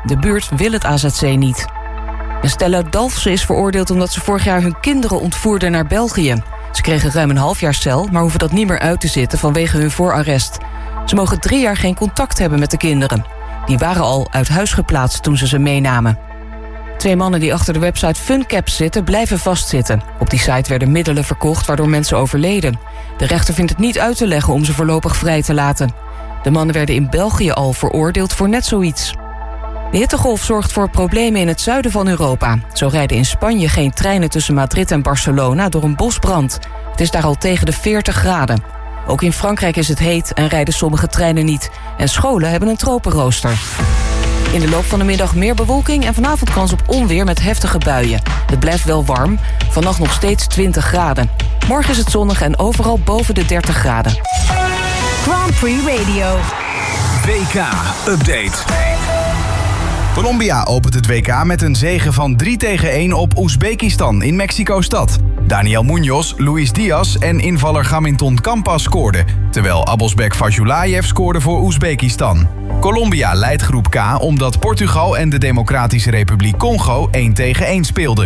De buurt wil het AZC niet. Een stel uit Dalfsen is veroordeeld omdat ze vorig jaar hun kinderen ontvoerden naar België. Ze kregen ruim een half jaar cel, maar hoeven dat niet meer uit te zitten vanwege hun voorarrest. Ze mogen 3 jaar geen contact hebben met de kinderen. Die waren al uit huis geplaatst toen ze meenamen. 2 mannen die achter de website FunCaps zitten, blijven vastzitten. Op die site werden middelen verkocht waardoor mensen overleden. De rechter vindt het niet uit te leggen om ze voorlopig vrij te laten. De mannen werden in België al veroordeeld voor net zoiets. De hittegolf zorgt voor problemen in het zuiden van Europa. Zo rijden in Spanje geen treinen tussen Madrid en Barcelona door een bosbrand. Het is daar al tegen de 40 graden. Ook in Frankrijk is het heet en rijden sommige treinen niet. En scholen hebben een tropenrooster. In de loop van de middag meer bewolking en vanavond kans op onweer met heftige buien. Het blijft wel warm, vannacht nog steeds 20 graden. Morgen is het zonnig en overal boven de 30 graden. Grand Prix Radio. WK-update. Colombia opent het WK met een zege van 3-1 op Oezbekistan in Mexico-stad. Daniel Muñoz, Luis Diaz en invaller Gaminton Campas scoorden, terwijl Abosbek Fajulayev scoorde voor Oezbekistan. Colombia leidt groep K omdat Portugal en de Democratische Republiek Congo 1-1 speelden.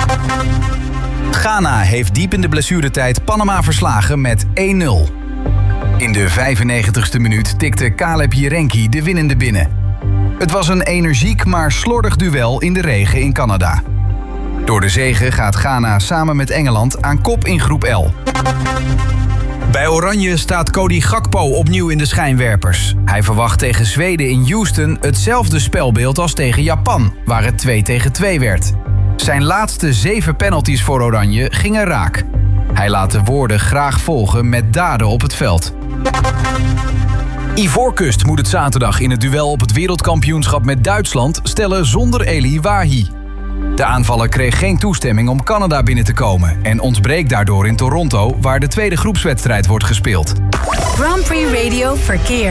Ghana heeft diep in de blessuretijd Panama verslagen met 1-0. In de 95ste minuut tikte Caleb Jerenki de winnende binnen. Het was een energiek maar slordig duel in de regen in Canada. Door de zege gaat Ghana samen met Engeland aan kop in groep L. Bij Oranje staat Cody Gakpo opnieuw in de schijnwerpers. Hij verwacht tegen Zweden in Houston hetzelfde spelbeeld als tegen Japan, waar het 2-2 werd. Zijn laatste 7 penalties voor Oranje gingen raak. Hij laat de woorden graag volgen met daden op het veld. Ivoorkust moet het zaterdag in het duel op het wereldkampioenschap met Duitsland stellen zonder Eli Wahi. De aanvaller kreeg geen toestemming om Canada binnen te komen en ontbreekt daardoor in Toronto, waar de tweede groepswedstrijd wordt gespeeld. Grand Prix Radio Verkeer.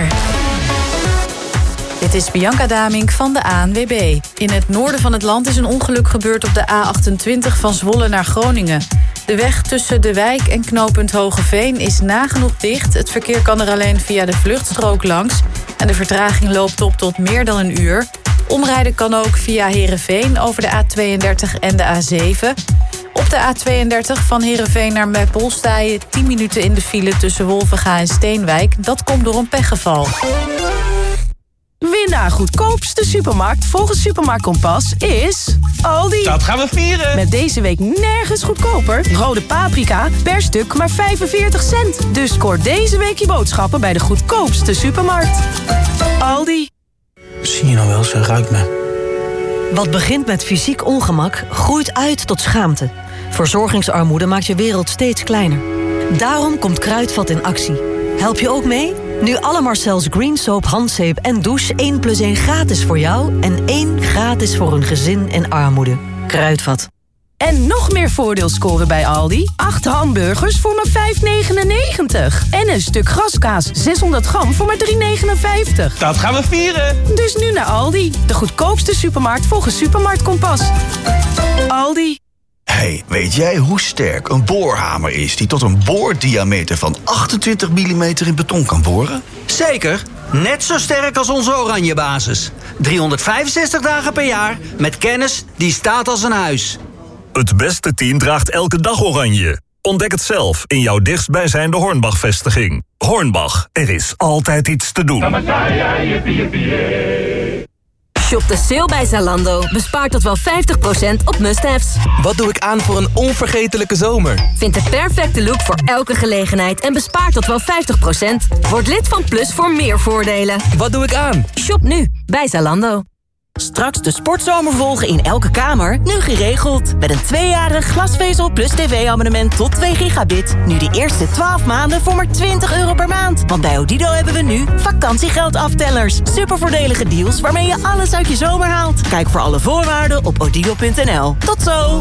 Dit is Bianca Damink van de ANWB. In het noorden van het land is een ongeluk gebeurd op de A28 van Zwolle naar Groningen. De weg tussen De Wijk en knooppunt Hogeveen is nagenoeg dicht. Het verkeer kan er alleen via de vluchtstrook langs. En de vertraging loopt op tot meer dan een uur. Omrijden kan ook via Heerenveen over de A32 en de A7. Op de A32 van Heerenveen naar Meppel sta je 10 minuten in de file tussen Wolvenga en Steenwijk. Dat komt door een pechgeval. Winnaar goedkoopste supermarkt volgens Supermarkt Kompas is Aldi. Dat gaan we vieren. Met deze week nergens goedkoper. Rode paprika per stuk maar 45 cent. Dus scoor deze week je boodschappen bij de goedkoopste supermarkt. Aldi. Zie je nou wel, ze ruikt me. Wat begint met fysiek ongemak, groeit uit tot schaamte. Verzorgingsarmoede maakt je wereld steeds kleiner. Daarom komt Kruidvat in actie. Help je ook mee? Nu alle Marcel's Green Soap, handzeep en douche 1+1 gratis voor jou en 1 gratis voor een gezin in armoede. Kruidvat. En nog meer voordeel scoren bij Aldi. 8 hamburgers voor maar €5,99. En een stuk graskaas 600 gram voor maar €3,59. Dat gaan we vieren. Dus nu naar Aldi. De goedkoopste supermarkt volgens Supermarkt Kompas. Aldi. Hey, weet jij hoe sterk een boorhamer is die tot een boordiameter van 28 mm in beton kan boren? Zeker, net zo sterk als onze Oranje basis. 365 dagen per jaar met kennis die staat als een huis. Het beste team draagt elke dag Oranje. Ontdek het zelf in jouw dichtstbijzijnde Hornbach-vestiging. Hornbach, er is altijd iets te doen. Shop de sale bij Zalando. Bespaar tot wel 50% op must-haves. Wat doe ik aan voor een onvergetelijke zomer? Vind de perfecte look voor elke gelegenheid en bespaar tot wel 50%. Word lid van Plus voor meer voordelen. Wat doe ik aan? Shop nu bij Zalando. Straks de sportzomer volgen in elke kamer, nu geregeld. Met een 2-jarig glasvezel plus tv-abonnement tot 2 gigabit. Nu de eerste 12 maanden voor maar €20 per maand. Want bij Odido hebben we nu vakantiegeldaftellers. Supervoordelige deals waarmee je alles uit je zomer haalt. Kijk voor alle voorwaarden op odido.nl. Tot zo!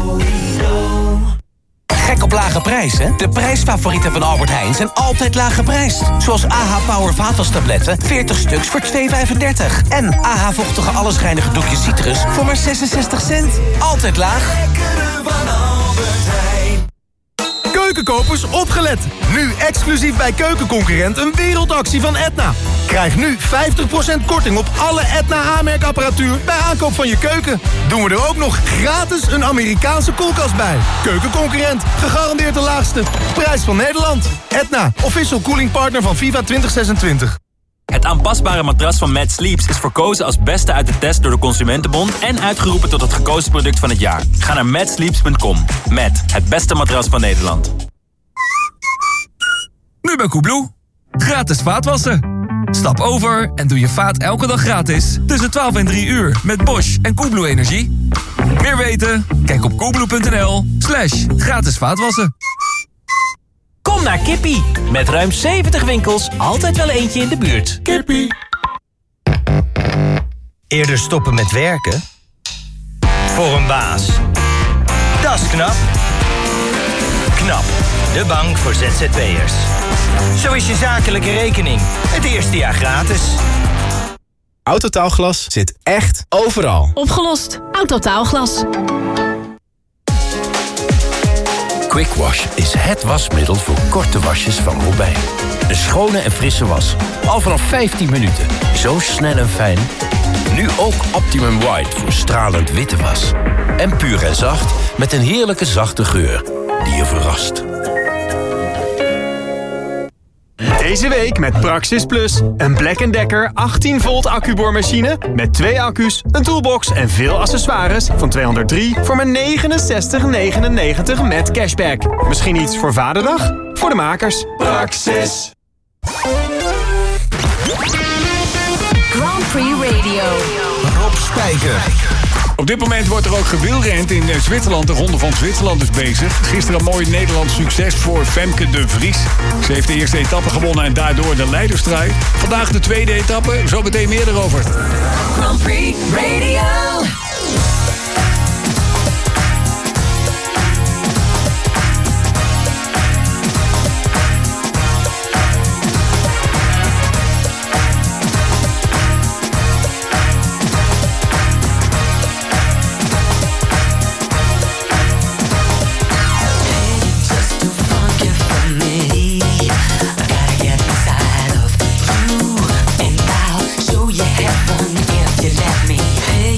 Gek op lage prijzen? De prijsfavorieten van Albert Heijn zijn altijd laag geprijsd. Zoals AH Power vaatwastabletten, 40 stuks voor €2,35. En AH vochtige allesreinige doekjes citrus voor maar 66 cent. Altijd laag. Keukenkopers, opgelet! Nu exclusief bij Keukenconcurrent een wereldactie van Etna. Krijg nu 50% korting op alle Etna aanmerkapparatuur bij aankoop van je keuken. Doen we er ook nog gratis een Amerikaanse koelkast bij. Keukenconcurrent, gegarandeerd de laagste. Prijs van Nederland. Etna, official cooling partner van FIFA 2026. Het aanpasbare matras van Mad Sleeps is verkozen als beste uit de test door de Consumentenbond en uitgeroepen tot het gekozen product van het jaar. Ga naar madsleeps.com. Mad, het beste matras van Nederland. Nu bij Koebloe. Gratis vaatwassen. Stap over en doe je vaat elke dag gratis. Tussen 12 en 3 uur met Bosch en Koebloe Energie. Meer weten? Kijk op koebloe.nl/gratis vaatwassen. Kom naar Kippie. Met ruim 70 winkels, altijd wel eentje in de buurt. Kippie. Eerder stoppen met werken? Voor een baas. Dat is knap. KNAP, de bank voor ZZP'ers. Zo is je zakelijke rekening. Het eerste jaar gratis. Autotaalglas zit echt overal. Opgelost. Autotaalglas. Quick Wash is het wasmiddel voor korte wasjes van Robijn. Een schone en frisse was. Al vanaf 15 minuten. Zo snel en fijn. Nu ook Optimum White voor stralend witte was. En puur en zacht met een heerlijke zachte geur die je verrast. Deze week met Praxis Plus. Een Black & Decker 18 volt accuboormachine met 2 accu's, een toolbox en veel accessoires van 203 voor maar $69,99 met cashback. Misschien iets voor Vaderdag? Voor de makers. Praxis. Grand Prix Radio. Rob Spijker. Op dit moment wordt er ook gewielrend in Zwitserland. De Ronde van Zwitserland is bezig. Gisteren een mooi Nederlands succes voor Femke de Vries. Ze heeft de eerste etappe gewonnen en daardoor de leiderstrui. Vandaag de tweede etappe, zo meteen meer erover. Grand Prix Radio. Hey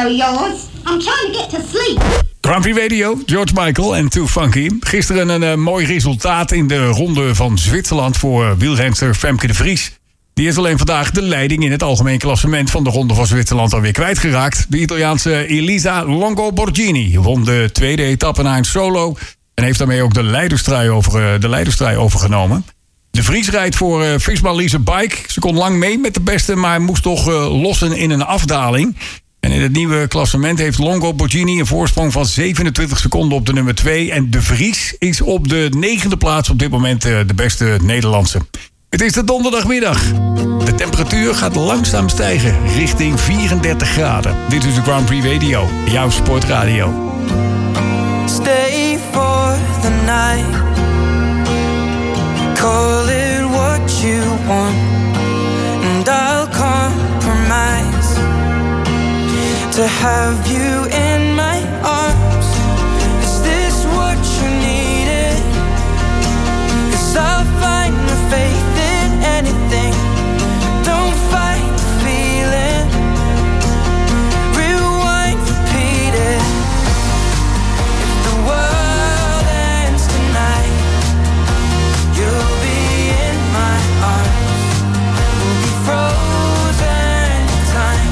radio yours. I'm trying to get to sleep. Grand Prix Radio, George Michael en Too Funky. Gisteren een mooi resultaat in de ronde van Zwitserland voor wielrenster Femke de Vries. Die is alleen vandaag de leiding in het algemeen klassement van de ronde van Zwitserland alweer kwijtgeraakt. De Italiaanse Elisa Longo Borghini won de tweede etappe na een solo en heeft daarmee ook de leiderstrui overgenomen. De Vries rijdt voor Visma Lease Bike. Ze kon lang mee met de beste, maar moest toch lossen in een afdaling. En in het nieuwe klassement heeft Longo Borghini een voorsprong van 27 seconden op de nummer 2. En De Vries is op de 9e plaats op dit moment de beste Nederlandse. Het is de donderdagmiddag. De temperatuur gaat langzaam stijgen richting 34 graden. Dit is de Grand Prix Radio, jouw sportradio. Stay for the night. Call it what you want. And I'll compromise to have you in my arms. Is this what you needed? 'Cause I'll find the faith in anything. Don't fight the feeling. Rewind, repeat it. If the world ends tonight, you'll be in my arms. We'll be frozen in time.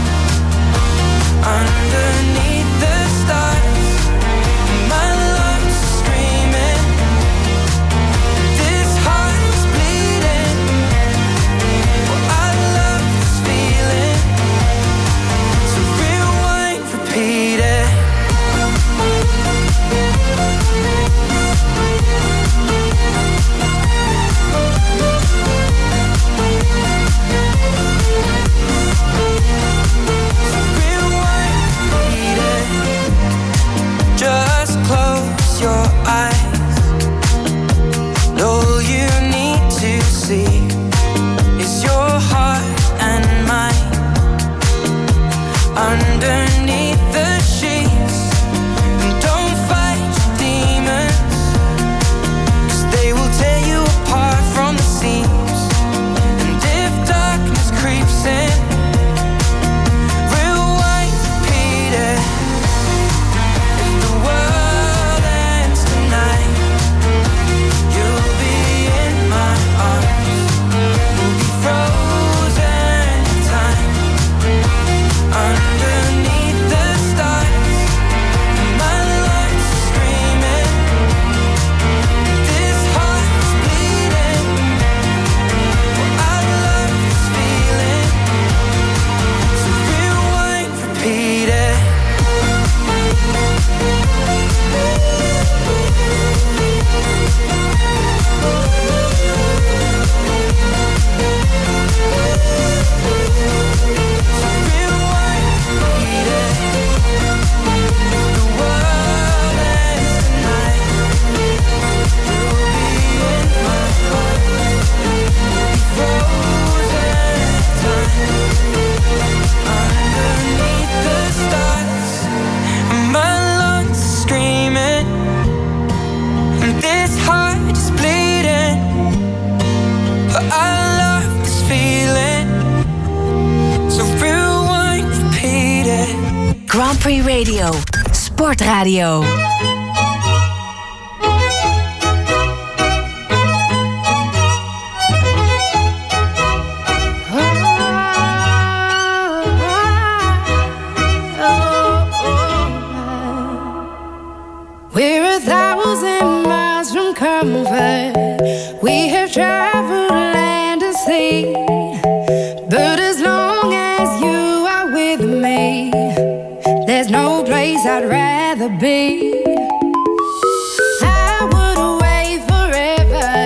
Underneath the stars, my lungs are screaming. This heart is bleeding. Well, I love this feeling. So rewind, repeat it. Just close your eyes. All you need to see is your heart and mine. Underneath the sheets. And don't fight your demons, 'cause they will tear you apart from the seams. And if darkness creeps in, rewind, repeat it. The world ends tonight. You'll be in my arms. We'll be frozen in time. Underneath the stars, my lungs are screaming. This heart is bleeding. Well, I love this feeling. So rewind, repeat it. Grand Prix Radio, sportradio. We're 1,000 miles from comfort. We have traveled land and sea. But as long as you are with me, there's no place I'd rather be. I would away forever,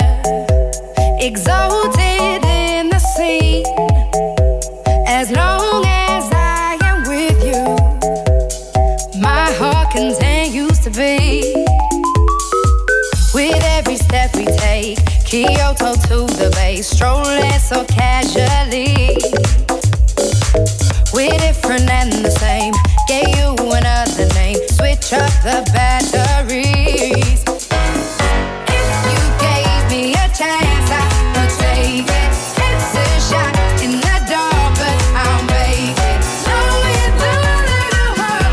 exalted in the sea. As long as I am with you, my heart continues to beat. With every step we take, Kyoto to the bay, strolling so casually. We're different and the same. Gave you another name. Switch up the batteries. If you gave me a chance, I would take it. It's a shot in the dark, but I'm waiting. Know you thought of the world.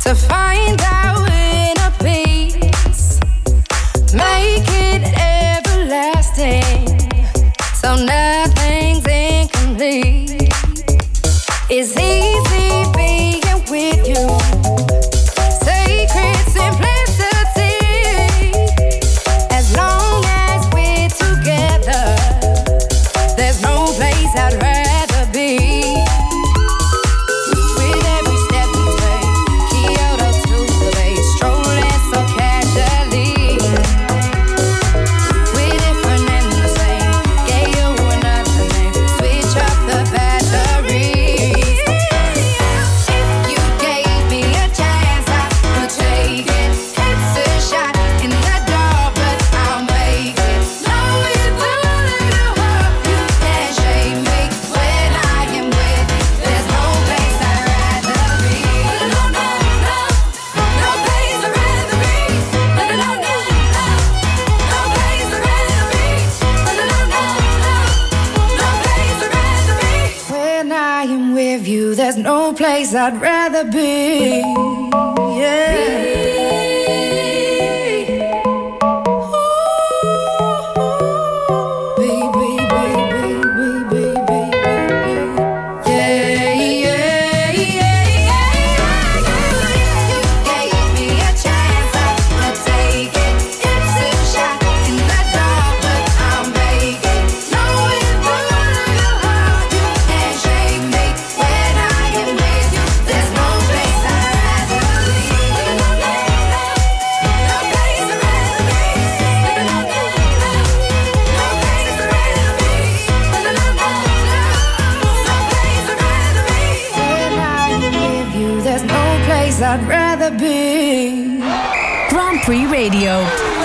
to find our inner peace, make it everlasting, so nothing's incomplete. It's easy being with you, sacred simplicity. As long as we're together, there's no place I'd rather be. With every step we take, Kyoto to the bay, strolling so casually. We're different and the same, gave you another name, switch up the batteries. If you gave me a chance, I would take it. It's a shot in the dark, but I'll make it. Knowing the little heart you can't shame me. When I am with you, there's no place I'd rather be. No, no, no, no place I'd rather be. No, no, no, no, no place I'd rather be. No, no, no, no, no place I'd rather be. When I am with you, there's no place I'd rather be. Yeah. I'd rather be. Grand Prix Radio.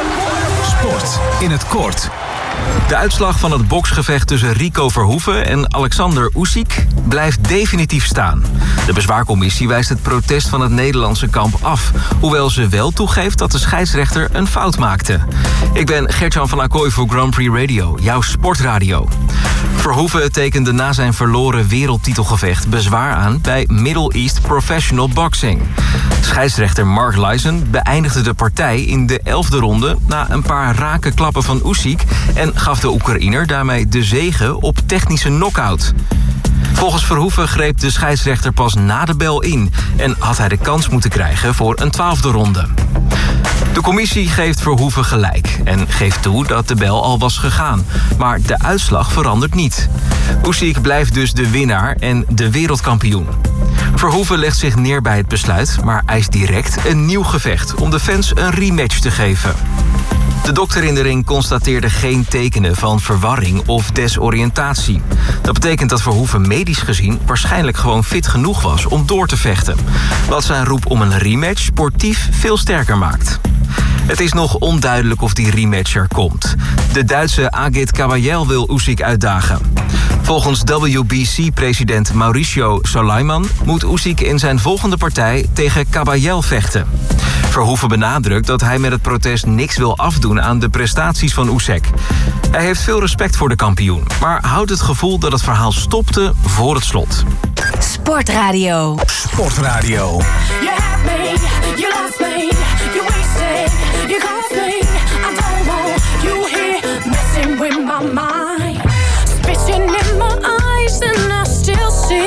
Sport in het kort. De uitslag van het boksgevecht tussen Rico Verhoeven en Alexander Usyk blijft definitief staan. De bezwaarcommissie wijst het protest van het Nederlandse kamp af, hoewel ze wel toegeeft dat de scheidsrechter een fout maakte. Ik ben Gert-Jan van Acquoy voor Grand Prix Radio, jouw sportradio. Verhoeven tekende na zijn verloren wereldtitelgevecht bezwaar aan bij Middle East Professional Boxing. Scheidsrechter Mark Lyson beëindigde de partij in de 11e ronde na een paar rake klappen van Usyk en gaf de Oekraïner daarmee de zege op technische knockout. Volgens Verhoeven greep de scheidsrechter pas na de bel in en had hij de kans moeten krijgen voor een 12e ronde. De commissie geeft Verhoeven gelijk en geeft toe dat de bel al was gegaan. Maar de uitslag verandert niet. Usyk blijft dus de winnaar en de wereldkampioen. Verhoeven legt zich neer bij het besluit, maar eist direct een nieuw gevecht om de fans een rematch te geven. De dokter in de ring constateerde geen tekenen van verwarring of desoriëntatie. Dat betekent dat Verhoeven medisch gezien waarschijnlijk gewoon fit genoeg was om door te vechten. Wat zijn roep om een rematch sportief veel sterker maakt. Het is nog onduidelijk of die rematch er komt. De Duitse Agit Kabayel wil Usyk uitdagen. Volgens WBC-president Mauricio Sulaiman moet Usyk in zijn volgende partij tegen Kabayel vechten. Verhoeven benadrukt dat hij met het protest niks wil afdoen aan de prestaties van Usyk. Hij heeft veel respect voor de kampioen, maar houdt het gevoel dat het verhaal stopte voor het slot. Sportradio. Sportradio. You have me, you lost me, you wasted, you caused me. I don't want you here messing with my mind. Spitting in my eyes and I still see.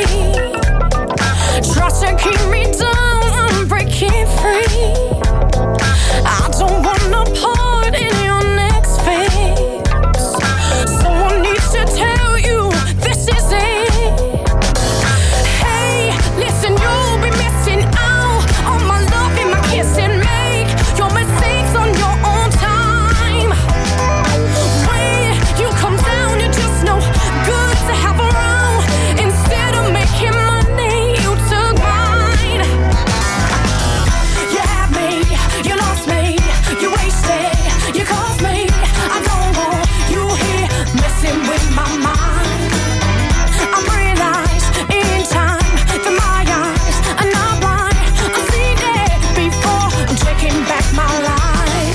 Try to keep me down, I'm breaking free. I don't want no part in your next phase. Someone needs to tell you this is it. Hey, listen, you'll be missing out on my love and my kiss and make your mistakes on your own time. When you come down, you're just no good to have around. Instead of making money, you took mine. You had me, you lost me, you wasted, you caused me. I don't want you here messing with my mind. I realize in time that my eyes are not blind. I've seen it before, I'm taking back my life.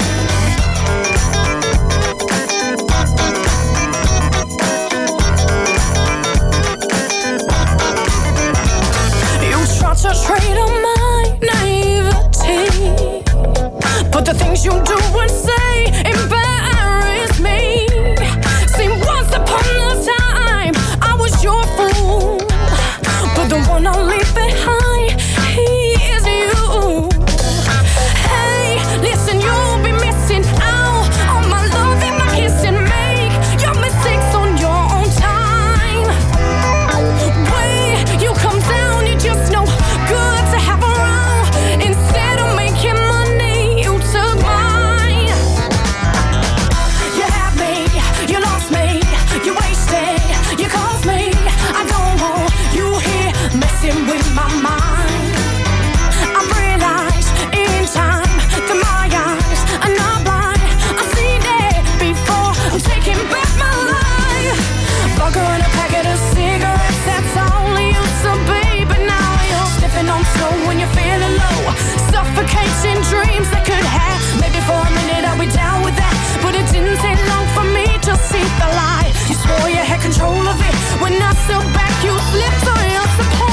You tried to trade on my naivety. things you do and say embarrass me. See, once upon a time, I was your fool, but the one I'll leave behind, he is you. Hey, listen, you'll be missing out on my love and my kiss and make your mistakes on your own time. Way you come down, you're just no good to have around. Instead of making money, you took mine. You had me, you lost me, you wasted, you caused me. I don't want you here messing with my mind. I've realized in time that my eyes are not blind. I've seen it before, I'm taking back my life. Vodka and a packet of cigarettes, that's all I used to be. But now you're sniffing on snow when you're feeling low, suffocating dreams that could have. Maybe for a minute I'll be down with that, but it didn't take long for me to see the light. You swore you had control of it. When I stood back, you slipped on your support.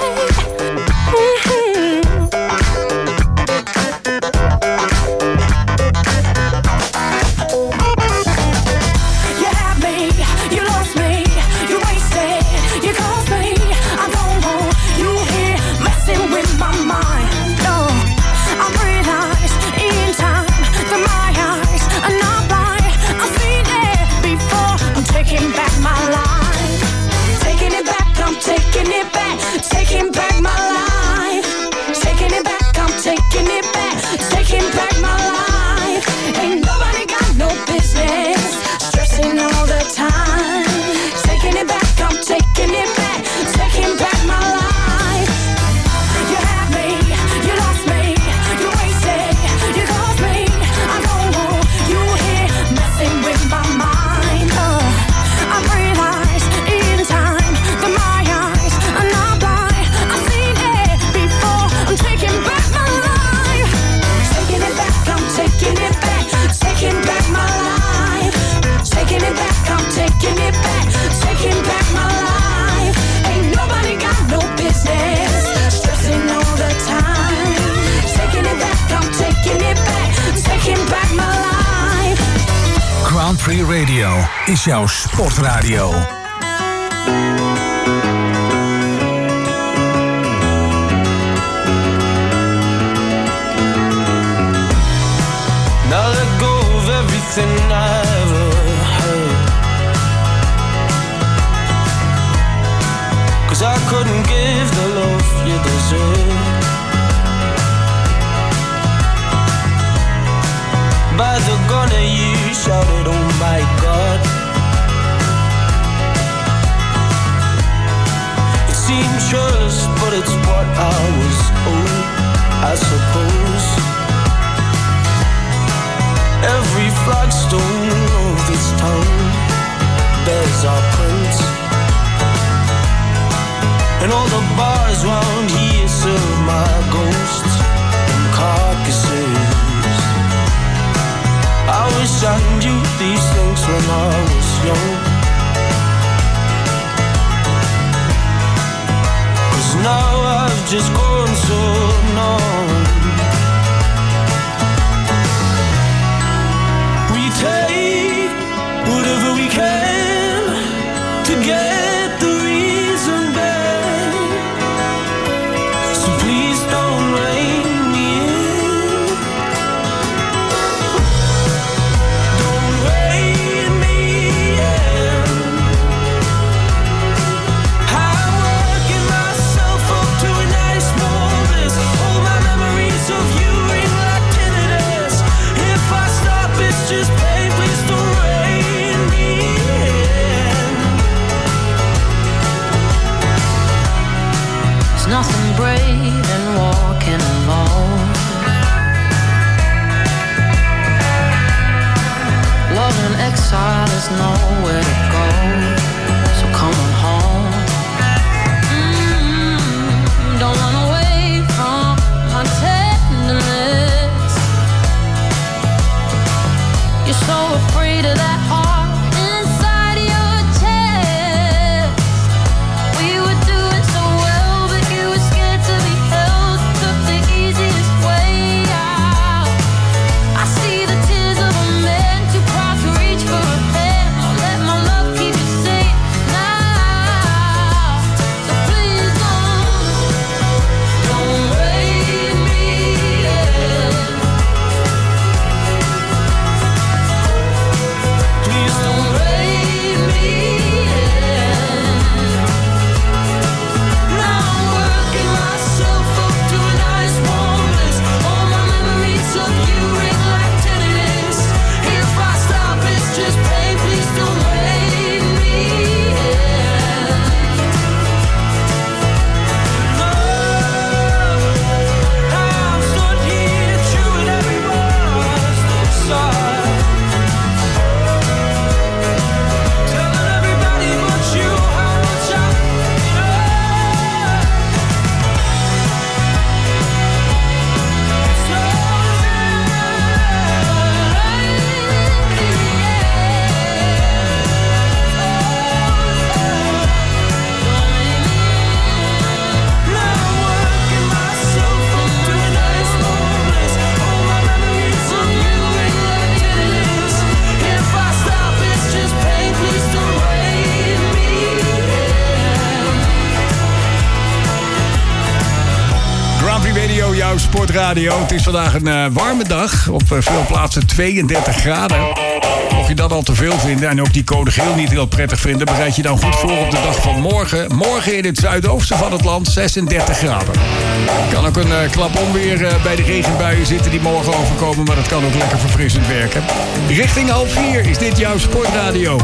You had me, you lost me, you wasted, you caused me. I don't want you here messing with my mind. No, I realized in time that my eyes are not blind. I've seen it before, I'm taking back my life. Taking it back, I'm taking it back. Taking back my life. Taking it back, I'm taking it back. Taking back my life. Ain't nobody got no business stressing all the time. Taking it back, I'm taking it back. Taking back my life. You had me, you lost me, you wasted, you caused me. I don't want you here messing with my mind. I realized in time that my eyes are not blind. I've seen it before, I'm taking back my life. Taking it back, I'm taking it back. Taking back my life. Taking it back, I'm taking it back. Taking back my life. Ain't nobody got no business stressing all the time. Taking it back, I'm taking it back. Taking back my life. Grand Prix Radio is jouw sportradio. Now let go of everything I've ever heard, 'cause I couldn't give the love you deserve. By the gunner you shouted, oh my God. It seemed trust, but it's what I was owed, I suppose. Every flagstone of this town bears our prints, and all the bars round here serve my ghosts and carcasses. I wish I knew these things when I was young, 'cause now I've just grown so numb. We take whatever we can to get the reason back, so please don't rein me in. Don't rein me in. I'm working myself up to a nice more bliss. All my memories of you ring like tinnitus. If I stop, it's just pain. Please don't rein me in. There's nothing brave in walking alone. Love in exile is nowhere to go, so come on home. Don't run away from my tenderness. You're so afraid of that heart inside your chest. We were doing so well, but you were scared to be held. Took the easiest way out. I Radio, jouw sportradio. Het is vandaag een warme dag. Op veel plaatsen 32 graden. Mocht je dat al te veel vinden en ook die code geel niet heel prettig vinden, bereid je dan goed voor op de dag van morgen. Morgen in het zuidoosten van het land 36 graden. Kan ook een klap onweer bij de regenbuien zitten die morgen overkomen, maar dat kan ook lekker verfrissend werken. Richting 3:30 is dit jouw sportradio.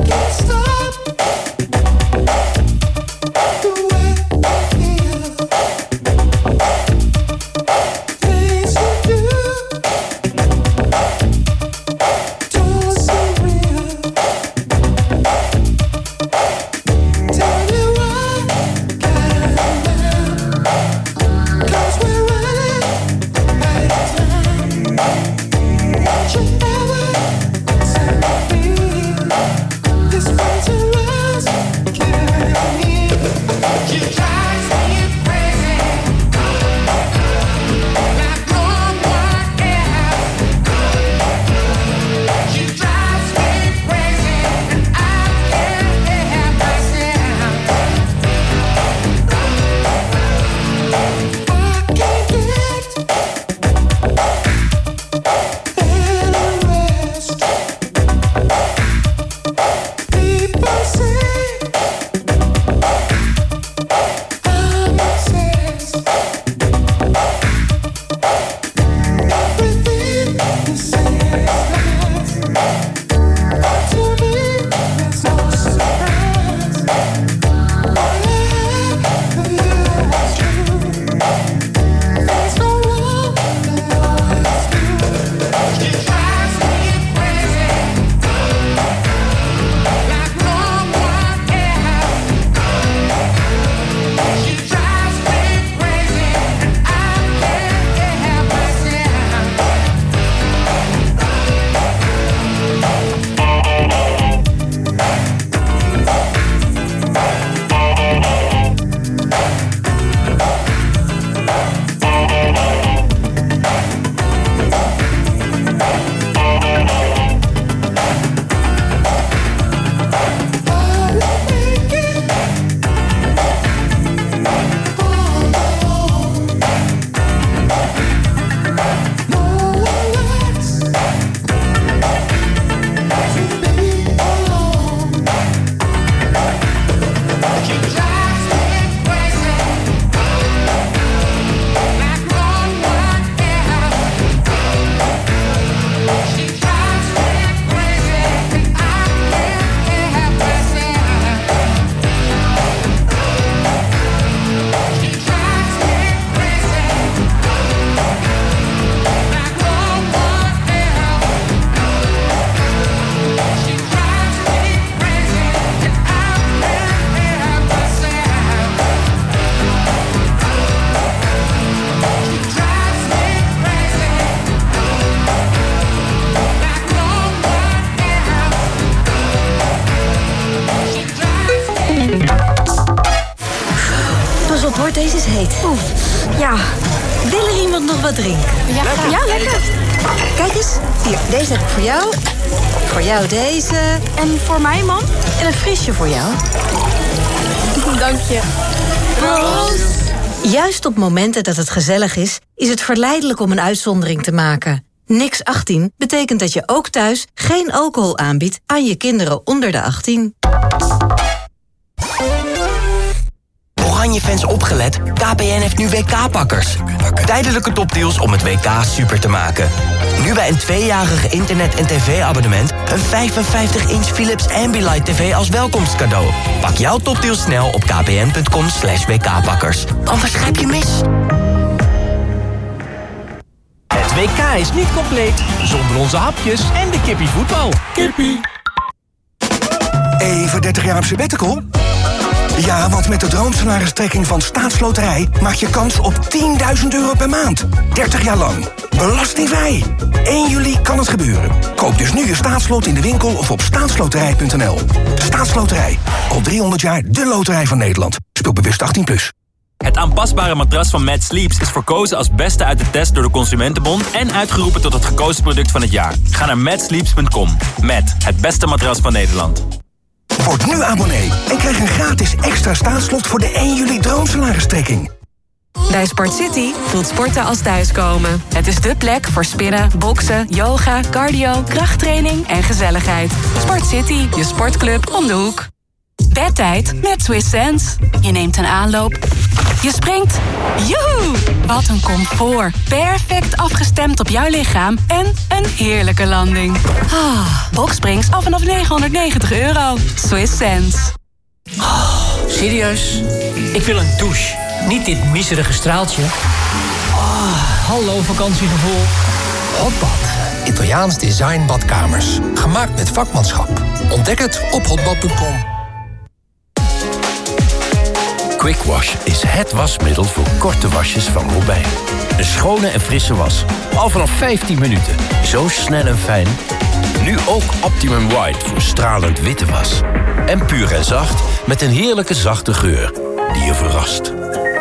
Deze is heet. Oeh, ja. Wil er iemand nog wat drinken? Ja, lekker. Kijk eens, hier, deze heb ik voor jou. Voor jou deze. En voor mij, man? En een frisje voor jou. Dank je. Proost. Juist op momenten dat het gezellig is het verleidelijk om een uitzondering te maken. Niks 18 betekent dat je ook thuis geen alcohol aanbiedt aan je kinderen onder de 18. Oranje-fans opgelet, KPN heeft nu WK-pakkers. Tijdelijke topdeals om het WK super te maken. Nu bij een 2-jarige internet- en tv-abonnement een 55-inch Philips Ambilight TV als welkomstcadeau. Pak jouw topdeals snel op kpn.com/WK-pakkers. Anders grijp je mis. Het WK is niet compleet zonder onze hapjes en de kippie voetbal. Kippie. Even 30 jaar op sabbatical? Ja, want met de droomsalaristrekking van Staatsloterij maak je kans op €10.000 per maand. 30 jaar lang. Belastingvrij. 1 juli kan het gebeuren. Koop dus nu je staatslot in de winkel of op staatsloterij.nl. Staatsloterij. Al 300 jaar de loterij van Nederland. Speel bewust 18+. Het aanpasbare matras van Mad Sleeps is verkozen als beste uit de test door de Consumentenbond en uitgeroepen tot het gekozen product van het jaar. Ga naar madsleeps.com. Met het beste matras van Nederland. Word nu abonnee en krijg een gratis extra staatslot voor de 1 juli droomsalaristrekking. Bij Sport City voelt sporten als thuiskomen. Het is dé plek voor spinnen, boksen, yoga, cardio, krachttraining en gezelligheid. Sport City, je sportclub om de hoek. Bedtijd met Swiss Sense. Je neemt een aanloop. Je springt. Joehoe! Wat een comfort. Perfect afgestemd op jouw lichaam en een heerlijke landing. Boksprings af vanaf €990. Swiss Sense. Serieus? Ik wil een douche. Niet dit miserige straaltje. Hallo vakantiegevoel. Hotbad. Italiaans design badkamers. Gemaakt met vakmanschap. Ontdek het op hotbad.com. Quick Wash is het wasmiddel voor korte wasjes van Robijn. Een schone en frisse was. Al vanaf 15 minuten. Zo snel en fijn. Nu ook Optimum White voor stralend witte was. En puur en zacht met een heerlijke zachte geur die je verrast.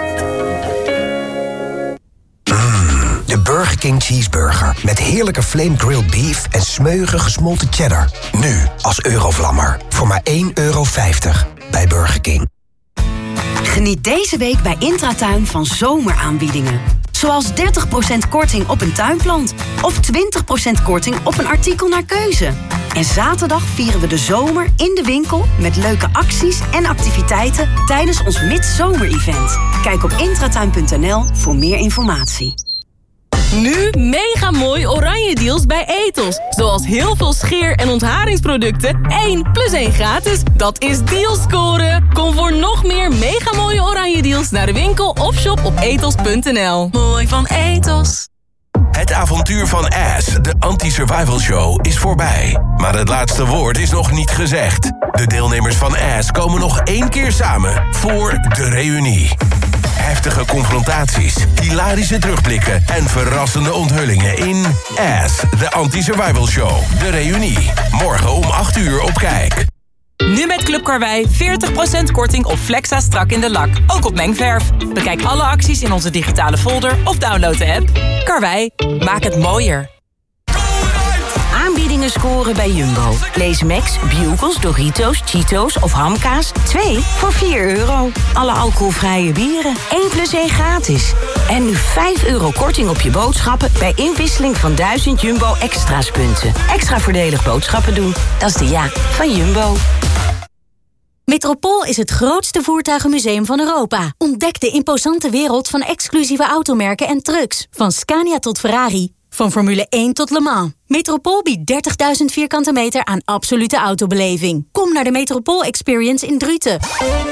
De Burger King Cheeseburger. Met heerlijke flame grilled beef en smeuige gesmolten cheddar. Nu als Eurovlammer. Voor maar €1,50 bij Burger King. Geniet deze week bij Intratuin van zomeraanbiedingen. Zoals 30% korting op een tuinplant. Of 20% korting op een artikel naar keuze. En zaterdag vieren we de zomer in de winkel met leuke acties en activiteiten tijdens ons midzomer-event. Kijk op intratuin.nl voor meer informatie. Nu mega mooi oranje deals bij Ethos. Zoals heel veel scheer- en ontharingsproducten 1 + 1 gratis. Dat is deals scoren. Kom voor nog meer mega mooie oranje deals naar de winkel of shop op ethos.nl. Mooi van Ethos. Het avontuur van Ass, de anti-survival show, is voorbij. Maar het laatste woord is nog niet gezegd. De deelnemers van Ass komen nog 1 keer samen voor de reunie. Heftige confrontaties, hilarische terugblikken en verrassende onthullingen in Ass, de anti-survival show. De reunie. Morgen om 8 uur op Kijk. Nu met Club Karwei 40% korting op Flexa strak in de lak. Ook op mengverf. Bekijk alle acties in onze digitale folder of download de app. Karwei, maak het mooier. Aanbiedingen scoren bij Jumbo. Lees Max, Bugles, Doritos, Cheetos of hamkaas. 2 voor €4. Alle alcoholvrije bieren. 1 + 1 gratis. En nu €5 korting op je boodschappen bij inwisseling van 1000 Jumbo Extra's punten. Extra voordelig boodschappen doen. Dat is de ja van Jumbo. Metropool is het grootste voertuigenmuseum van Europa. Ontdek de imposante wereld van exclusieve automerken en trucks. Van Scania tot Ferrari. Van Formule 1 tot Le Mans. Metropool biedt 30.000 vierkante meter aan absolute autobeleving. Kom naar de Metropool Experience in Druten.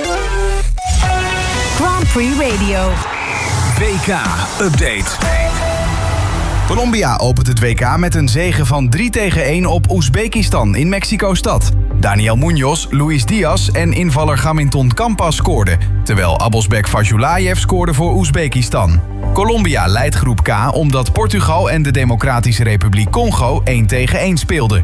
Grand Prix Radio. WK-update. Colombia opent het WK met een zege van 3-1 op Oezbekistan in Mexico-stad. Daniel Muñoz, Luis Diaz en invaller Gaminton Campas scoorden, terwijl Abosbek Fajulayev scoorde voor Oezbekistan. Colombia leidt groep K omdat Portugal en de Democratische Republiek Congo 1-1 speelden.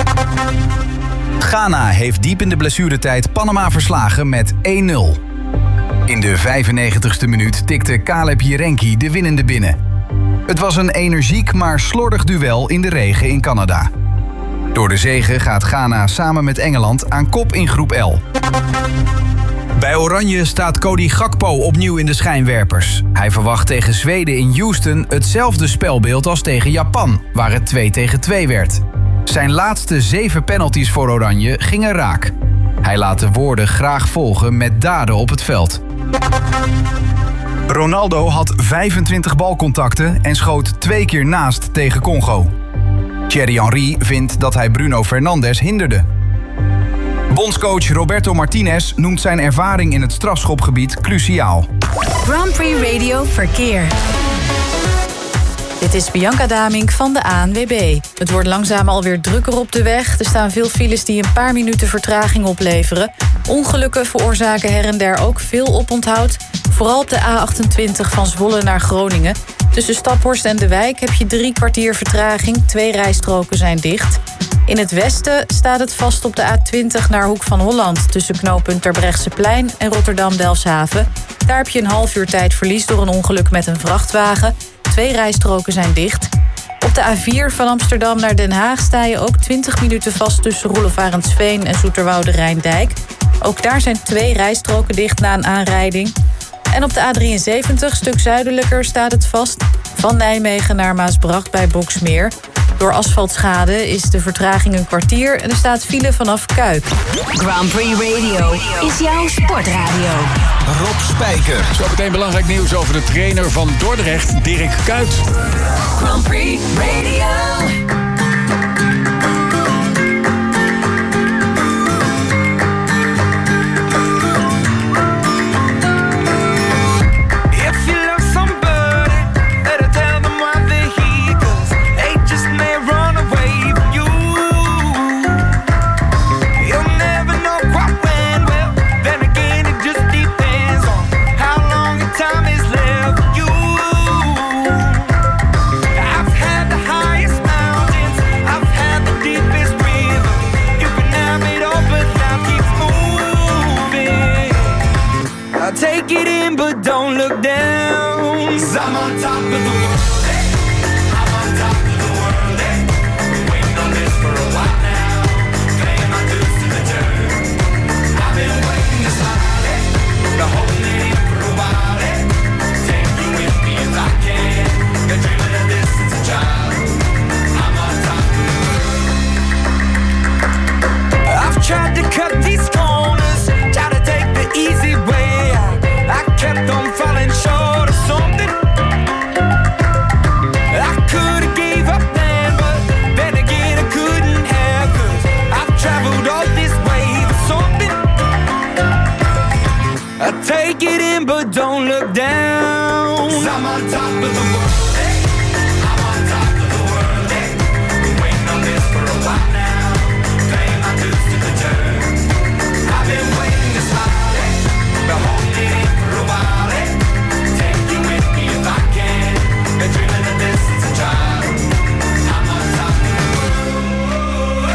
Ghana heeft diep in de blessuretijd Panama verslagen met 1-0. In de 95ste minuut tikte Caleb Jirenki de winnende binnen. Het was een energiek maar slordig duel in de regen in Canada. Door de zege gaat Ghana samen met Engeland aan kop in groep L. Bij Oranje staat Cody Gakpo opnieuw in de schijnwerpers. Hij verwacht tegen Zweden in Houston hetzelfde spelbeeld als tegen Japan, waar het 2-2 werd. Zijn laatste 7 penalties voor Oranje gingen raak. Hij laat de woorden graag volgen met daden op het veld. Ronaldo had 25 balcontacten en schoot 2 keer naast tegen Congo. Thierry Henry vindt dat hij Bruno Fernandes hinderde. Bondscoach Roberto Martinez noemt zijn ervaring in het strafschopgebied cruciaal. Grand Prix Radio Verkeer. Dit is Bianca Damink van de ANWB. Het wordt langzaam alweer drukker op de weg. Er staan veel files die een paar minuten vertraging opleveren. Ongelukken veroorzaken her en der ook veel oponthoud. Vooral op de A28 van Zwolle naar Groningen. Tussen Staphorst en De Wijk heb je 3 kwartier vertraging. 2 rijstroken zijn dicht. In het westen staat het vast op de A20 naar Hoek van Holland... tussen knooppunt Terbrechtseplein en Rotterdam-Delfshaven. Daar heb je een half uur tijd verlies door een ongeluk met een vrachtwagen. 2 rijstroken zijn dicht. Op de A4 van Amsterdam naar Den Haag sta je ook 20 minuten vast... tussen Roelof Arendsveen en Zoeterwoude Rijndijk. Ook daar zijn 2 rijstroken dicht na een aanrijding. En op de A73, stuk zuidelijker, staat het vast. Van Nijmegen naar Maasbracht bij Boksmeer. Door asfaltschade is de vertraging een kwartier en er staat file vanaf Kuik. Grand Prix Radio is jouw sportradio. Rob Spijker. Zo meteen belangrijk nieuws over de trainer van Dordrecht, Dirk Kuyt. Grand Prix Radio. Take it in, but don't look down. 'Cause I'm on top of the world, hey. I'm on top of the world, hey. Been waiting on this for a while now. Paying my dues to the dirt. I've been waiting this long, hey. Been holding it in for a while, hey. Take you with me if I can. Been dreaming of this since a child. I'm on top of the world. I've tried to cut these corners, try to take the easy way. I kept on falling short of something. I could've gave up then, but then again I couldn't have. 'Cause I've traveled all this way for something. I take it in, but don't look down. 'Cause I'm on top of the world, hey. I'm on top of the world, hey. Been waiting on this for a while now. Paying my dues to the dirt. I've been waiting this long, hey. Been holding it in for a while, hey. Take you with me if I can. Been dreaming of this since a child. I'm on top of the world.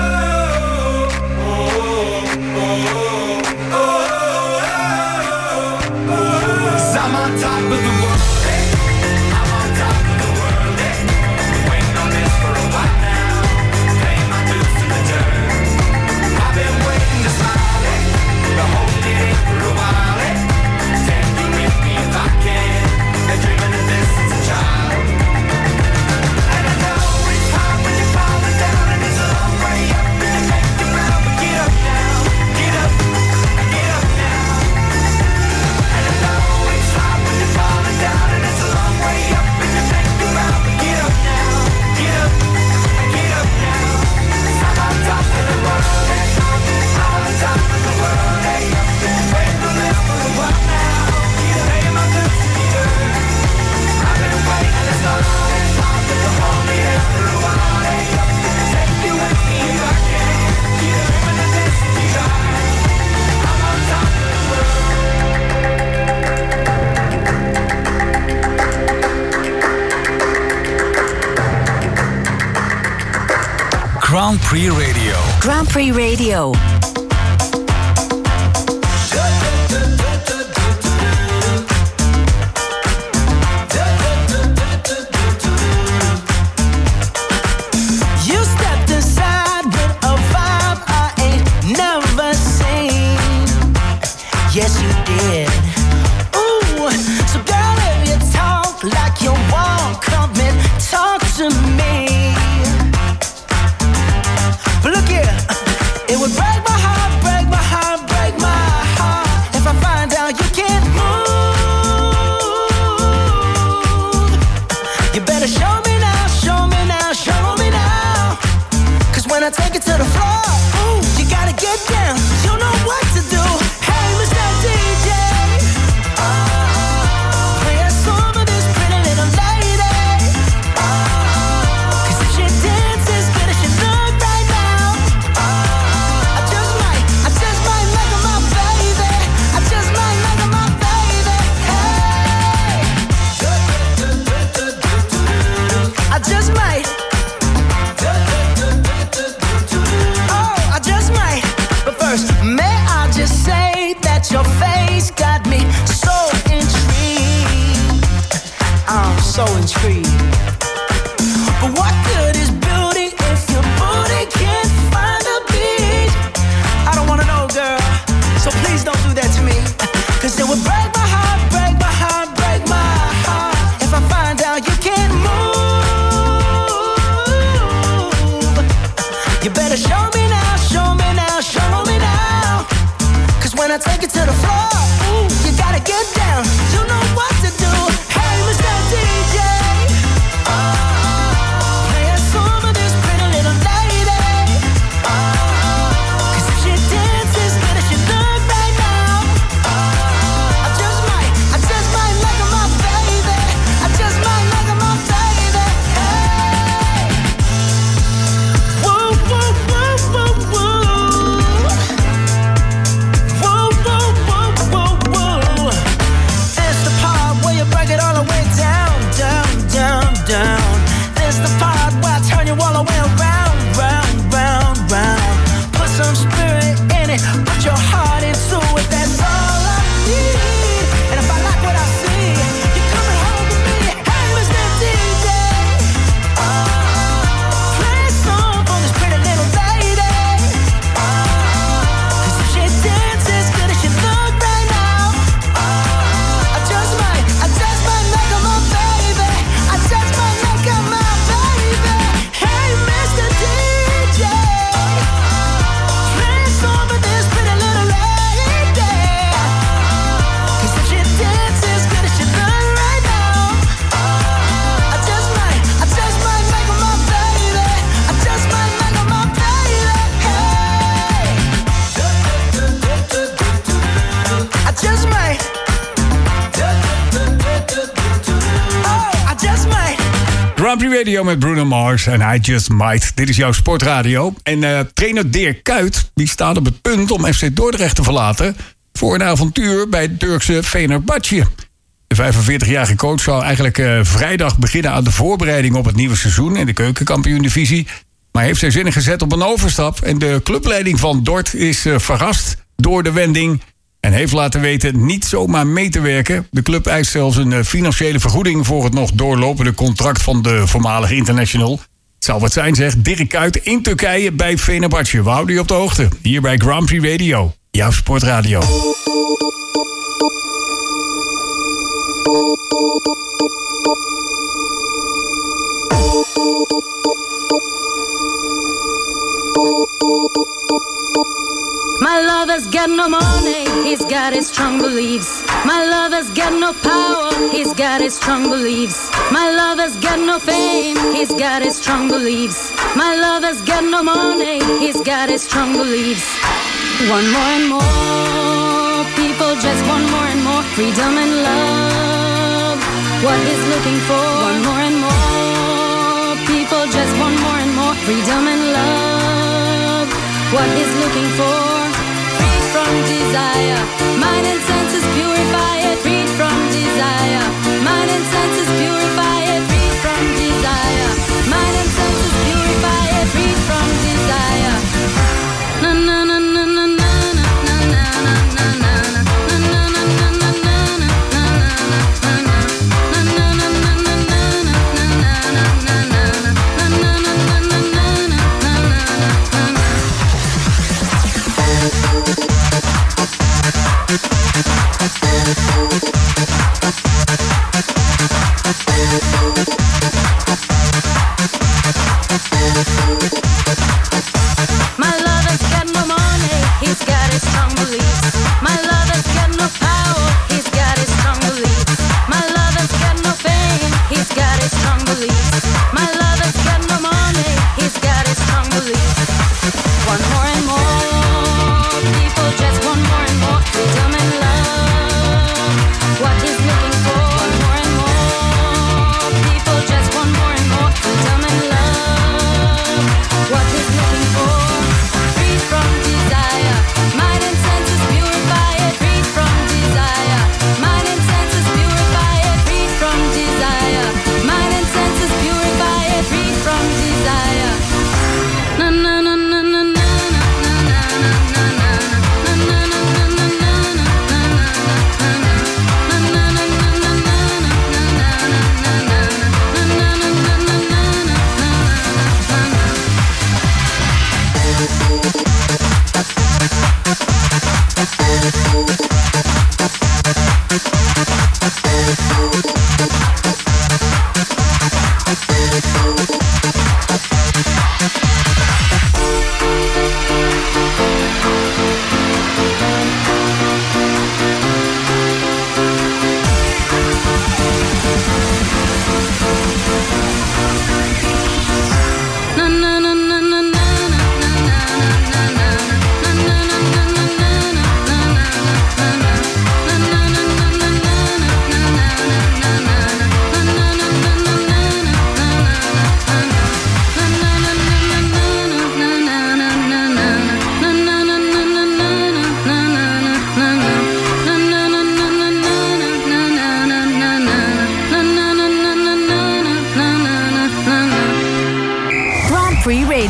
'Cause I'm on top of the world, hey. I'm on top of the world, hey. Been waiting on this for a while now. Paying my dues to the dirt. I've been waiting to smile, hey. Been holding it in for a while, hey. Take you with me if I can. Been dreaming of this since a child. And I know it's hard when you're falling down, and it's a long way up, and you make it round, but get up now, get up now. And I know it's hard when you're falling down, and it's a long way up, and you make it round, but get up now, get up now. I'm on top of the world, hey. I'm on top of the world, hey. Been waiting on this for a while now. Paying my dues to the dirt. I've been waiting this long, it's hard to hold me in for a while, hey. Take you with me if I can. Dreaming of this since a child. I'm on top of the world. Grand Prix Radio. Grand Prix Radio. You stepped inside with a vibe I ain't never seen. Yes, you did. Ooh, so girl, if you talk like you want, come and talk to me. But look here, it would break my heart, break my heart, break my heart if I find out you can't move. You better show me now, show me now, show me now. 'Cause when I take it to the floor, ooh, you gotta get down. You know what to do. Hey, Mr. DJ, play a song of this pretty little lady. 'Cause if she dances as good as she look right now, I just might make her my baby. I just might make her my baby. Hey, I just might. Oh, I just might. But first, may I just say that your face got me so intrigued. I'm so intrigued. But what good is beauty if your booty can't find a beat? I don't wanna know, girl. So please don't do that to me. 'Cause it would break my heart, break my work it all the way down, down, down, down. This the part where I turn you all the way around, round, round, round. Put some spirit in it, put your heart into it. That's all I need. And if I like what I see, you're coming home with me. Hey, Mr. DJ, play a song for this pretty little lady. 'Cause if she dances good as she look right now, I just might make her my baby. I just might make her my baby. Hey, Mr. DJ, play a song for this pretty little lady. 'Cause if she dances good as she look right now, I just might make her my baby. I just might make her my baby. Hey, I just might. Oh, I just might. Grand Prix Radio met Bruno Mars en I Just Might. Dit is jouw sportradio. En trainer Dirk Kuyt die staat op het punt om FC Dordrecht te verlaten voor een avontuur bij het Turkse Fenerbahçe. De 45-jarige coach zal eigenlijk vrijdag beginnen aan de voorbereiding op het nieuwe seizoen in de keukenkampioen-divisie. Maar heeft zijn zinnen gezet op een overstap. En de clubleiding van Dort is verrast door de wending en heeft laten weten niet zomaar mee te werken. De club eist zelfs een financiële vergoeding voor het nog doorlopende contract van de voormalige international. Het zal wat zijn, zegt Dirk Kuyt in Turkije bij Fenerbahçe. We houden je op de hoogte. Hier bij Grand Prix Radio, jouw sportradio. My lover's got no money, he's got his strong beliefs. My lover's got no power, he's got his strong beliefs. My lover's got no fame, he's got his strong beliefs. My lover's got no money, he's got his strong beliefs. One more and more, people just want more and more freedom and love. What he's looking for, one more and more, people just want more and more freedom and love. What he's looking for, freed from desire, mind and senses purify it, freed from desire, mind and senses purify it, freed from desire, mind and senses purify it, freed from desire. Na na na na na na na na na na na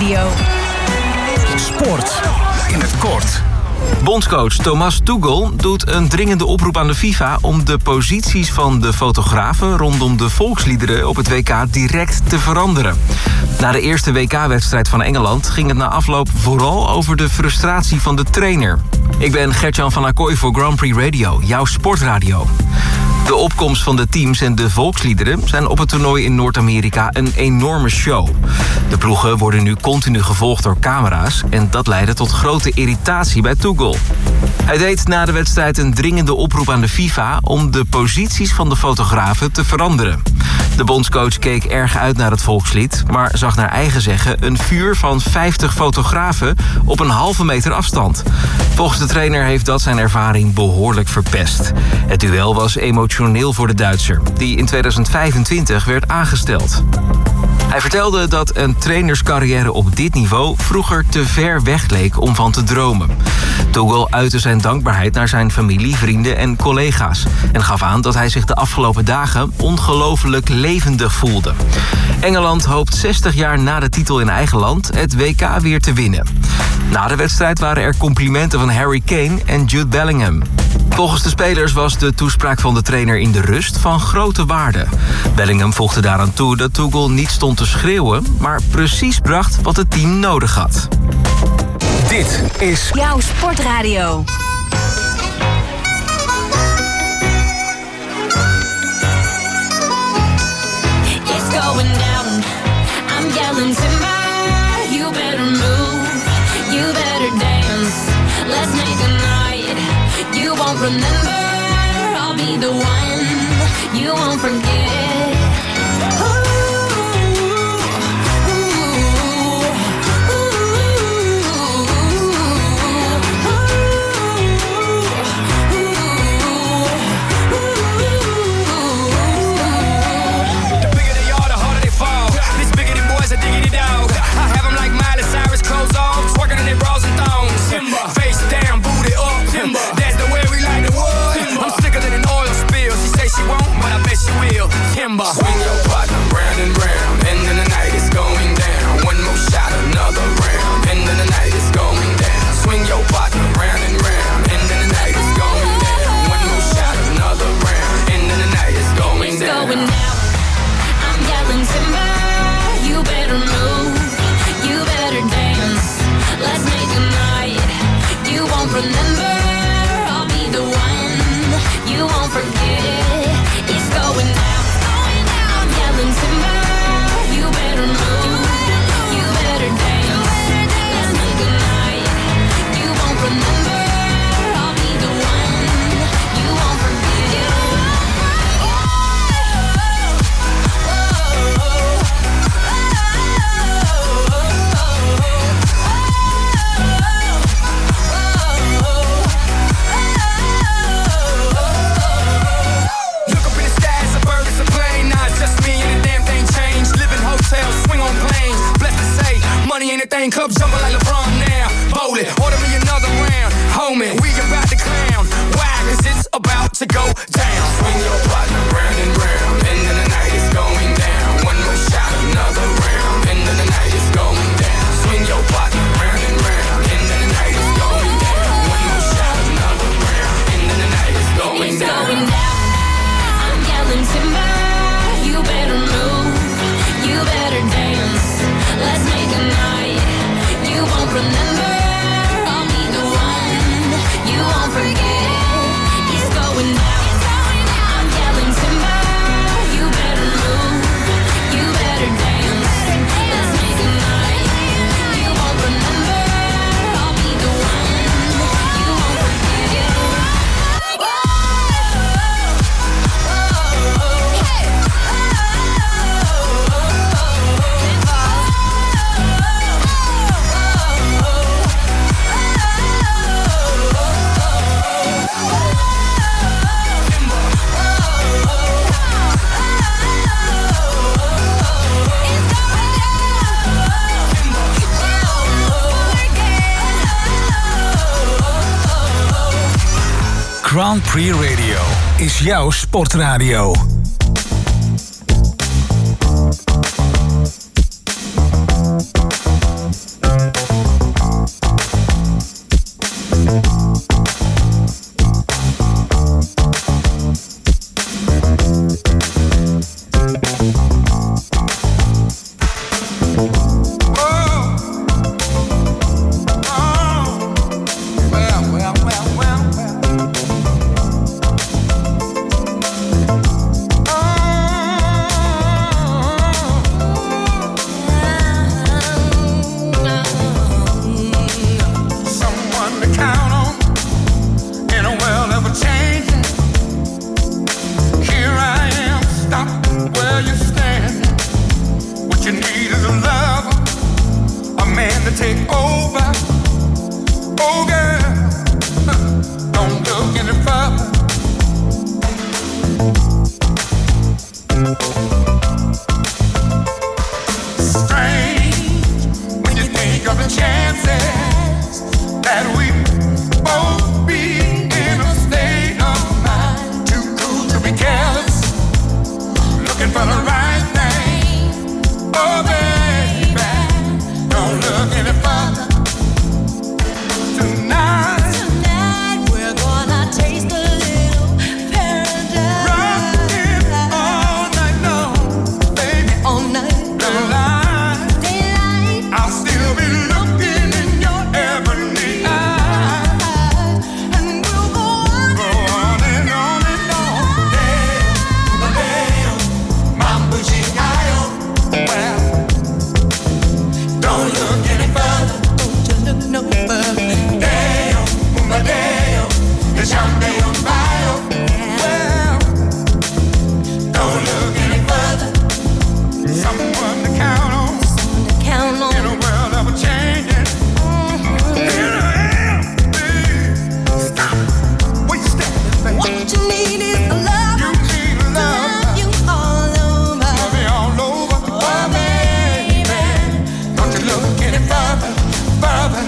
Radio. Sport in het kort. Bondscoach Thomas Tuchel doet een dringende oproep aan de FIFA om de posities van de fotografen rondom de volksliederen op het WK direct te veranderen. Na de eerste WK-wedstrijd van Engeland ging het na afloop vooral over de frustratie van de trainer. Ik ben Gertjan van Acquoy voor Grand Prix Radio, jouw sportradio. De opkomst van de teams en de volksliederen zijn op het toernooi in Noord-Amerika een enorme show. De ploegen worden nu continu gevolgd door camera's en dat leidde tot grote irritatie bij Tuchel. Hij deed na de wedstrijd een dringende oproep aan de FIFA om de posities van de fotografen te veranderen. De bondscoach keek erg uit naar het volkslied, maar zag naar eigen zeggen een vuur van 50 fotografen op een halve meter afstand. Volgens de trainer heeft dat zijn ervaring behoorlijk verpest. Het duel was emotioneel voor de Duitser, die in 2025 werd aangesteld. Hij vertelde dat een trainerscarrière op dit niveau vroeger te ver weg leek om van te dromen. Tuchel uitte zijn dankbaarheid naar zijn familie, vrienden en collega's en gaf aan dat hij zich de afgelopen dagen ongelooflijk levendig voelde. Engeland hoopt 60 jaar na de titel in eigen land het WK weer te winnen. Na de wedstrijd waren er complimenten van Harry Kane en Jude Bellingham. Volgens de spelers was de toespraak van de trainer in de rust van grote waarde. Bellingham voegde daaraan toe dat Tuchel niet stond te schreeuwen, maar precies bracht wat het team nodig had. Dit is jouw sportradio. It's going down. I'm yelling timber. You better move. You better dance. Let's make a night you won't remember. I'll be the one you won't forget. Swing your partner round and round, and then the night is going down. One more shot, another round, and then the night is going down. Swing your partner round and round, and then the night is going down. One more shot, another round, and then the night is going down. It's going down. I'm yelling timber. You better move. You better dance. Let's make a night you won't remember. I'll be the one you won't forget. It's going down. Timber, you better move, you better dance. Let's make a night you won't remember. I'll be the one you won't forget. Look up in the sky, it's a bird, it's a plane. Nah, it's just me and the damn thing changed. Live in hotels, swing on planes. Blessed to say, money ain't a thing. Club jumping like LeBron now. Bowling, order me another round. Homie, we about to clown. Why? Cause it's about to go down. Swing your partner round and round, and then the night is going down. One more shot, another round, and then the night is going down. Swing your partner round and round, and then the night is going down. One more shot, another round, and then the night is going It's down. going down. I'm yelling timber. You better move. You better dance. Let's make a night you won't remember. I'll be the one you won't forget. It's going down. I'm yelling timber. You better move. You better dance. Let's make a night you won't remember. I'll be the one you won't forget. Grand Prix Radio is jouw sportradio. take over. Oh girl, don't look any further. Strange when you think of the chances that we both be in a state of mind. Too cool to be careless, looking for the right thing. Oh baby, don't look any further. Tonight we're gonna taste a little paradise. Rockin' all night long, baby, all night daylight. I'll still be looking in your ebony eyes, and we'll go on and on and on. Damn, mambo chicayo. Well, don't look any further. Don't you look no further. Damn, Madeo, the champagne bio. Well, don't look any further. Someone to count on. In a world of a changing. Stop. Wait, step. What you need is love. You need love. You all over. Love me all over. Oh, baby. Don't you look any further, further.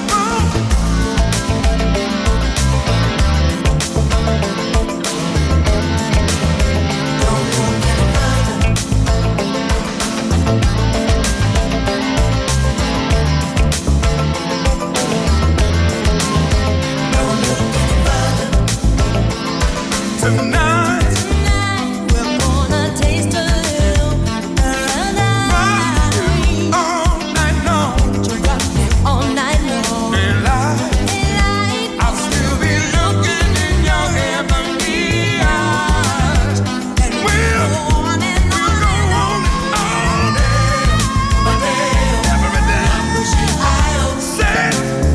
Tonight, we're gonna taste a little paradise. All night long, all night long. Daylight, I'll still be looking in your ebony eyes, and we'll go on and on all day, every day. Say,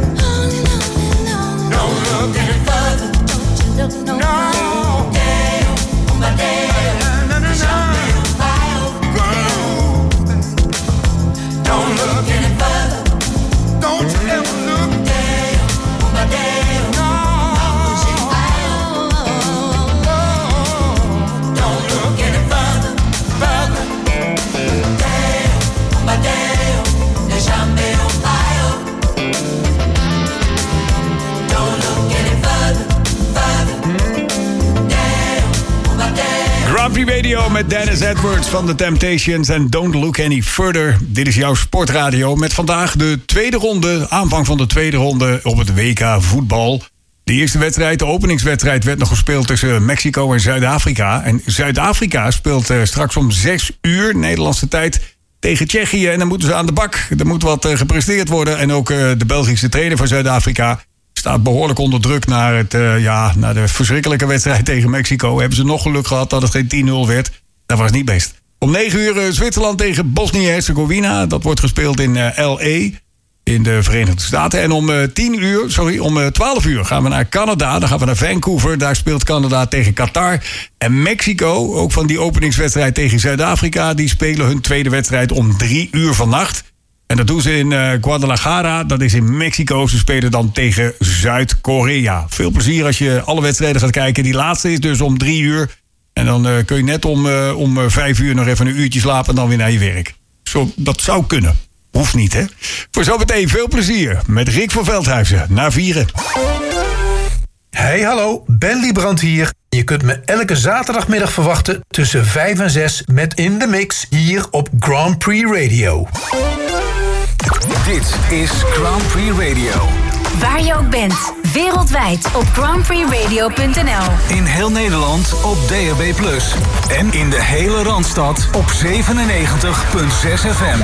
don't look any further. Don't you look no further. Don't look any further. Don't you ever look. Don't look any further, further. Don't look any further, further. Grand Prix Radio met Dennis Edwards van The Temptations en Don't Look Any Further. Dit is jouw sportradio met vandaag de tweede ronde, aanvang van de tweede ronde op het WK voetbal. De eerste wedstrijd, de openingswedstrijd, werd nog gespeeld tussen Mexico en Zuid-Afrika. En Zuid-Afrika speelt straks om 6 uur Nederlandse tijd tegen Tsjechië. En dan moeten ze aan de bak. Er moet wat gepresteerd worden. En ook de Belgische trainer van Zuid-Afrika staat behoorlijk onder druk naar de verschrikkelijke wedstrijd tegen Mexico. Hebben ze nog geluk gehad dat het geen 10-0 werd. Dat was niet best. Om 9 uur Zwitserland tegen Bosnië-Herzegovina. Dat wordt gespeeld in L.A. in de Verenigde Staten. En om 12 uur gaan we naar Canada. Dan gaan we naar Vancouver. Daar speelt Canada tegen Qatar. En Mexico, ook van die openingswedstrijd tegen Zuid-Afrika, die spelen hun tweede wedstrijd om 3 uur vannacht. En dat doen ze in Guadalajara, dat is in Mexico. Ze spelen dan tegen Zuid-Korea. Veel plezier als je alle wedstrijden gaat kijken. Die laatste is dus om 3 uur. En dan kun je net om 5 uur nog even een uurtje slapen en dan weer naar je werk. Dat zou kunnen. Hoeft niet, hè? Voor zometeen veel plezier met Rick van Veldhuizen. Na vieren. Hey, hallo. Ben Liebrand hier. Je kunt me elke zaterdagmiddag verwachten tussen 5 en 6 met In The Mix hier op Grand Prix Radio. Dit is Grand Prix Radio. Waar je ook bent, wereldwijd op grandprixradio.nl. In heel Nederland op DAB+. En in de hele Randstad op 97.6 FM.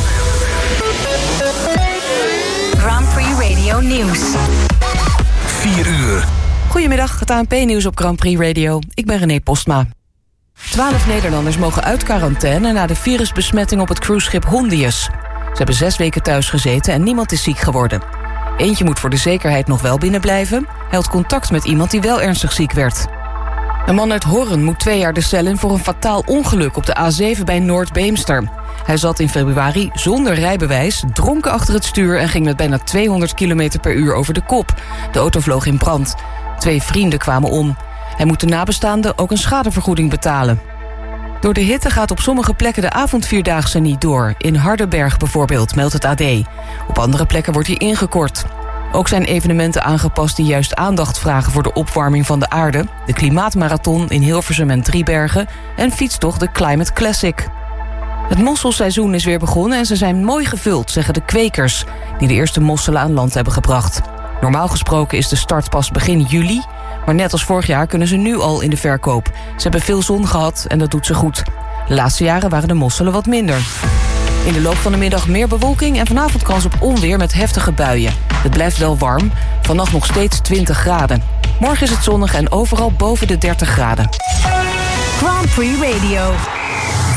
Grand Prix Radio Nieuws. 4 uur. Goedemiddag, het ANP-nieuws op Grand Prix Radio. Ik ben René Postma. 12 Nederlanders mogen uit quarantaine na de virusbesmetting op het cruiseschip Hondius. Ze hebben 6 weken thuis gezeten en niemand is ziek geworden. Eentje moet voor de zekerheid nog wel binnen blijven. Hij had contact met iemand die wel ernstig ziek werd. Een man uit Horren moet 2 jaar de cel in voor een fataal ongeluk op de A7 bij Noord-Beemster. Hij zat in februari zonder rijbewijs, dronken achter het stuur en ging met bijna 200 km per uur over de kop. De auto vloog in brand. 2 vrienden kwamen om. Hij moet de nabestaanden ook een schadevergoeding betalen. Door de hitte gaat op sommige plekken de avondvierdaagse niet door. In Hardenberg bijvoorbeeld, meldt het AD. Op andere plekken wordt hij ingekort. Ook zijn evenementen aangepast die juist aandacht vragen voor de opwarming van de aarde. De Klimaatmarathon in Hilversum en Driebergen en fietstocht de Climate Classic. Het mosselseizoen is weer begonnen en ze zijn mooi gevuld, zeggen de kwekers, die de eerste mosselen aan land hebben gebracht. Normaal gesproken is de start pas begin juli, maar net als vorig jaar kunnen ze nu al in de verkoop. Ze hebben veel zon gehad en dat doet ze goed. De laatste jaren waren de mosselen wat minder. In de loop van de middag meer bewolking en vanavond kans op onweer met heftige buien. Het blijft wel warm, vannacht nog steeds 20 graden. Morgen is het zonnig en overal boven de 30 graden. Grand Prix Radio.